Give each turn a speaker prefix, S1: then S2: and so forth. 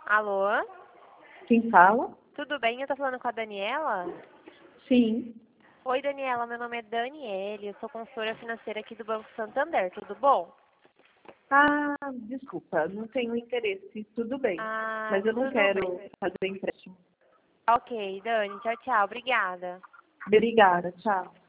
S1: Alô?
S2: Quem fala?
S1: Tudo bem? Eu tô falando com a Daniela?
S2: Sim.
S1: Oi, Daniela. Meu nome é Daniele. Eu sou consultora financeira aqui do Banco Santander. Tudo bom?
S2: Ah, desculpa, não tenho interesse. Tudo bem.
S1: Ah,
S2: Mas eu não
S1: tudo
S2: quero
S1: bem.
S2: fazer empréstimo.
S1: Ok, Dani. Tchau, tchau. Obrigada.
S2: Obrigada, tchau.